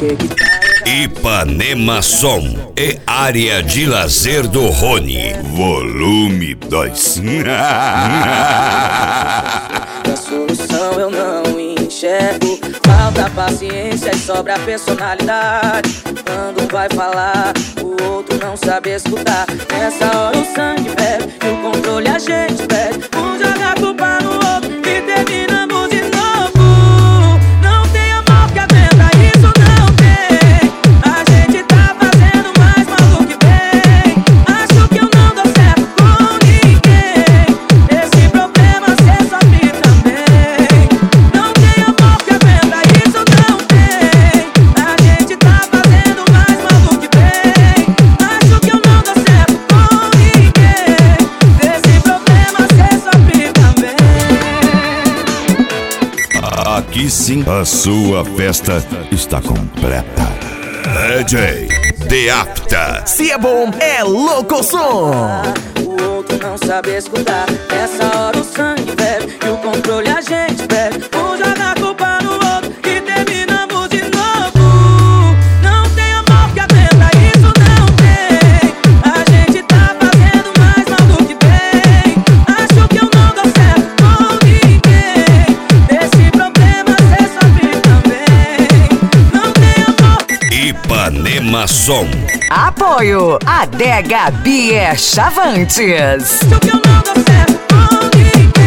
Ipanema Som e área de lazer do Rony. Volume 2. A solução eu não enxergo. Falta paciência e sobra personalidade. Quando vai falar, o outro não sabe escutar. Nessa hora o sangue bebe e o controle a gente perde. Um joga a culpa no outro e terminamos de novo. Não tem amor que aguenta, isso não tem. A gente tá fazendo mais mal do que bem. Acho que eu não dou certo com ninguém. Esse problema cê sofre também. Não tem amor que aguenta, isso não tem. A gente tá fazendo mais mal do que bem. Acho que eu não dou certo com ninguém. Esse problema cê sofre também. Aqui sim, a sua festa está completa. DJ Deapta. Se é bom, é louco som. O outro não sabe escutar. Nessa hora o sangue bebe e o controle a gente perde. Um joga a culpa no outro e terminamos de novo. Não tem amor que aguenta, isso não tem. A gente tá fazendo mais mal do que bem. Acho que eu não dou certo com ninguém. Esse problema cê sofre também. Não tem amor. Ipanema Som. Apoio Adega Bia Chavantes. Acho que eu não dou certo com ninguém.